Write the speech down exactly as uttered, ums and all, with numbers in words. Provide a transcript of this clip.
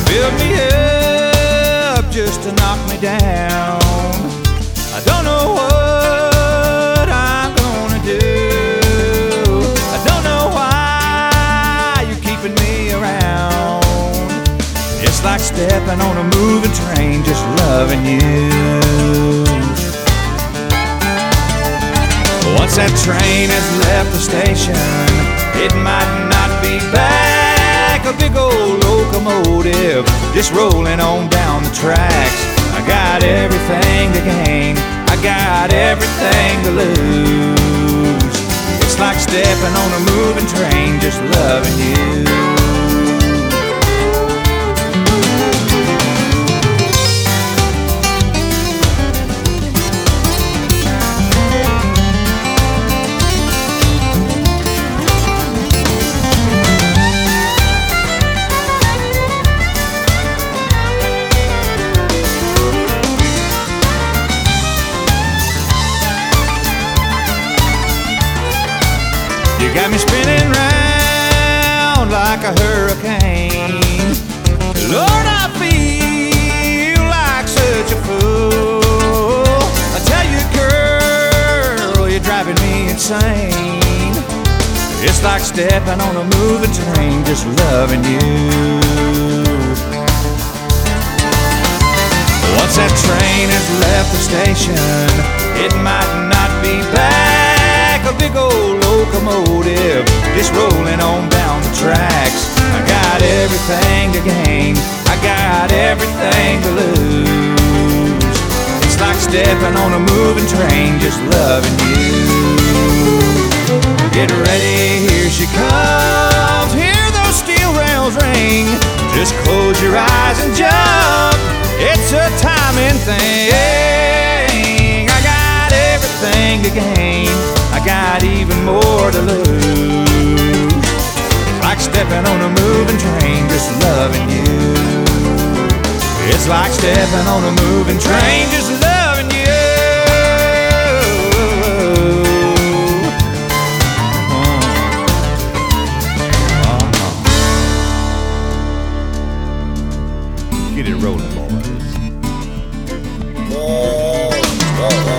build me up just to knock me down. I don't know what I'm gonna do. I don't know why you're keeping me around. It's like stepping on a moving train, just loving you. Once that train has left the station, it might not be back. A big old locomotive just rolling on down the tracks. I got everything to gain, I got everything to lose. It's like stepping on a moving train, just loving you. You got me spinning round like a hurricane. Lord, I feel like such a fool. I tell you, girl, you're driving me insane. It's like stepping on a moving train, just loving you. Once that train has left the station, it might not be back. A big old locomotive just rolling on down the tracks. I got everything to gain, I got everything to lose. It's like stepping on a moving train, just loving you. Get ready, here she comes. Hear those steel rails ring. Just close your eyes and jump. It's a timing thing. I got everything to gain, I got even more to lose. Like stepping on a moving train, just loving you. It's like stepping on a moving train, just loving you. Uh-huh. Get it rolling, boys.